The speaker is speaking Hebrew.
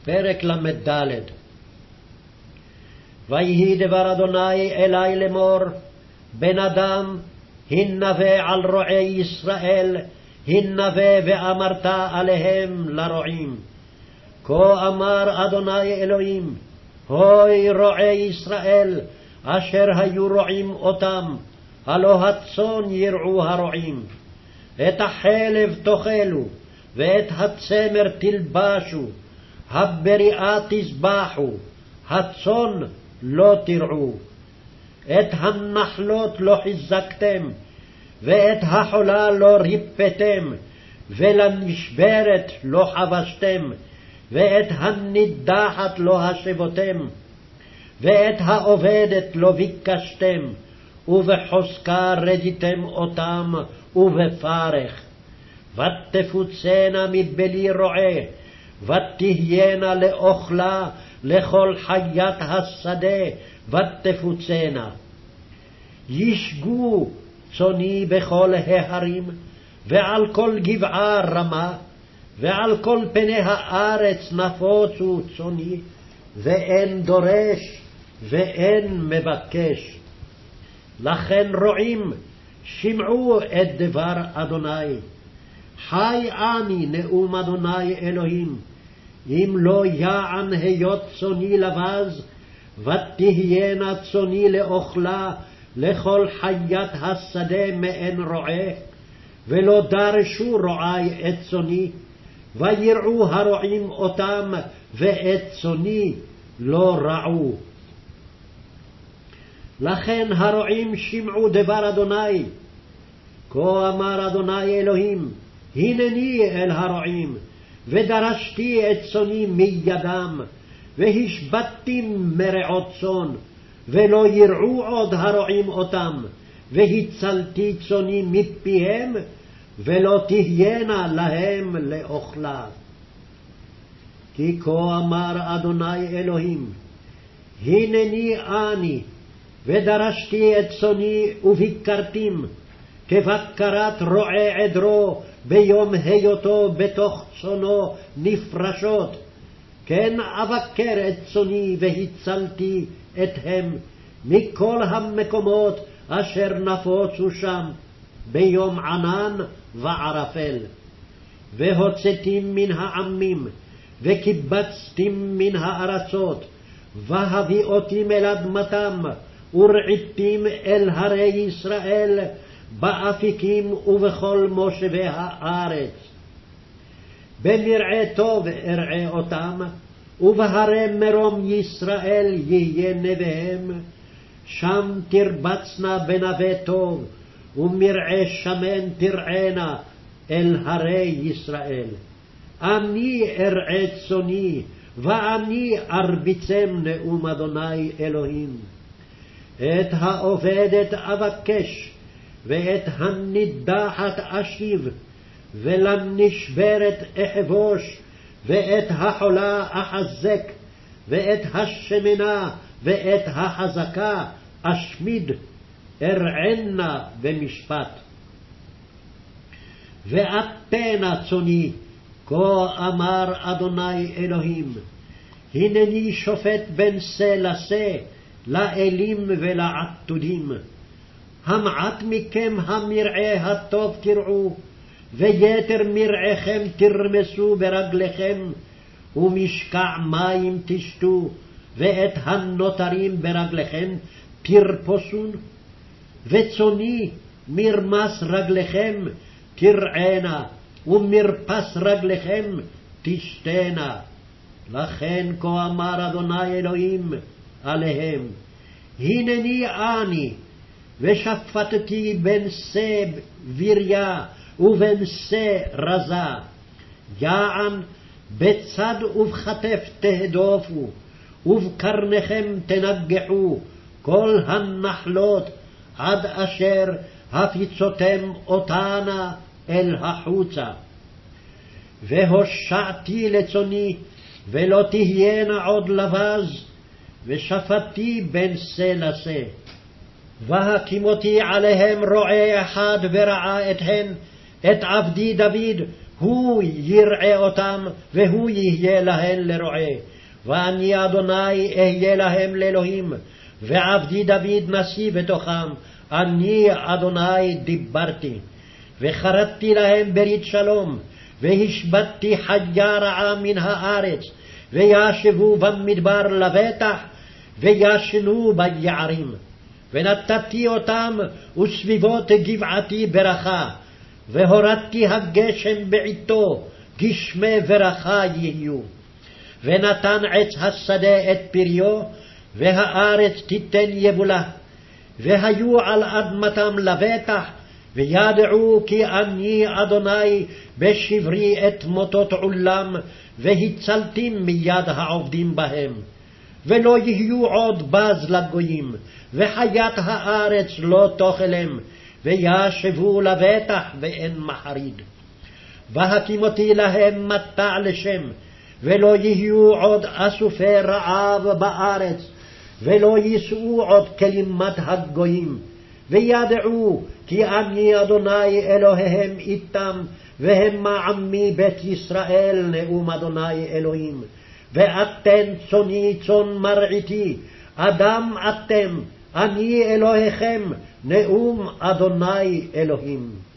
פרק ל"ד. ויהי דבר אדוני אלי לאמור, בן אדם, הנבא על רועי ישראל, הנבא ואמרת עליהם לרועים. כה אמר אדוני אלוהים, הוי רועי ישראל, אשר היו רועים אותם, הלא הצאן ירעו הרועים. את החלב תאכלו, ואת הצמר תלבשו, הבריאה תזבחו, הצאן לא תרעו. את הנחלות לא חיזקתם, ואת החולה לא ריפאתם, ולנשברת לא חבשתם, ואת הנידחת לא השבותם, ואת העובדת לא ביקשתם, ובחוזקה רדיתם אותם, ובפרך. ותפוצנה מבלי רועה, ותהיינה לאוכלה לכל חיית השדה, ותפוצנה. ישגו צאני בכל ההרים, ועל כל גבעה רמה, ועל כל פני הארץ נפוצו צאני, ואין דורש ואין מבקש. לכן רועים, שמעו את דבר אדוני. חי אני נאום אדוני אלוהים, אם לא יען היות צאני לבז, ותהיינה צאני לאוכלה לכל חיית השדה מעין רועה, ולא דרשו רועי את צאני, וירעו הרועים אותם, ואת צאני לא רעו. לכן הרועים שמעו דבר אדוני. כה אמר אדוני אלוהים, הנני אל הרועים, ודרשתי את צאני מידם, והשבתתי מרעות צאן, ולא ירעו עוד הרועים אותם, והצלתי צאני מפיהם, ולא תהיינה להם לאוכלה. כי כה אמר אדוני אלוהים, הנני אני, ודרשתי את צאני וביקרתים, כבקרת רועה עדרו ביום היותו בתוך צאנו נפרשות, כן אבקר את צאני והצלתי אתהם מכל המקומות אשר נפוצו שם ביום ענן וערפל. והוצאתים מן העמים, וקיבצתים מן הארצות, והביאותים אל אדמתם, ורעיתים אל הרי ישראל, באפיקים ובכל מושבי הארץ. במרעה טוב ארעה אותם, ובהרי מרום ישראל יהיה נביהם, שם תרבצנה בנווה טוב, ומרעה שמן תרענה אל הרי ישראל. אני ארעה צאני, ואני ארביצם נאום אדוני אלוהים. את העובדת אבקש, ואת הנידחת אשיב, ולנשברת אחבוש, ואת החולה אחזק, ואת השמנה ואת החזקה אשמיד, ארענה במשפט. ואפנה צאני, כה אמר אדוני אלוהים, הנני שופט בין שא לשא, לאלים ולעתודים. המעט מכם המרעה הטוב תרעו, ויתר מרעכם תרמסו ברגליכם, ומשקע מים תשתו, ואת הנותרים ברגליכם תרפסון. וצאני מרמס רגליכם תרענה, ומרפס רגליכם תשתנה. לכן כה אמר אדוני אלוהים עליהם, הנני אני, ושפטתי בין שא בריה ובין שא רזה. יען בצד ובכתף תהדופו, ובקרניכם תנגחו כל הנחלות, עד אשר הפיצותם אותנה אל החוצה. והושעתי לצאני, ולא תהיינה עוד לבז, ושפטתי בין שא לשא. והקימותי עליהם רועה אחד ורעה אתהן, את עבדי דוד הוא יראה אותם, והוא יהיה להן לרועה. ואני אדוני אהיה להם לאלוהים, ועבדי דוד נשיא בתוכם, אני אדוני דיברתי. וחרדתי להם ברית שלום, והשבתתי חיה רעה מן הארץ, וישבו במדבר לבטח, וישנו ביערים. ונתתי אותם וסביבות גבעתי ברכה, והורדתי הגשם בעתו, גשמי ברכה יהיו. ונתן עץ השדה את פריו, והארץ תיתן יבולה. והיו על אדמתם לבטח, וידעו כי אני אדוני בשברי את מוטות עולם, והצלתי מיד העובדים בהם. ולא יהיו עוד בז לגויים, וחיית הארץ לא תאכלם, וישבו לבטח ואין מחריד. והקימותי להם מטע לשם, ולא יהיו עוד אסופי רעב בארץ, ולא יישאו עוד כלימת הגויים. וידעו כי אני אדוני אלוהיהם איתם, והם עמי בית ישראל, נאום אדוני אלוהים. ואתן צוני צאן מרעיתי, אדם אתם, אני אלוהיכם, נאום אדוני אלוהים.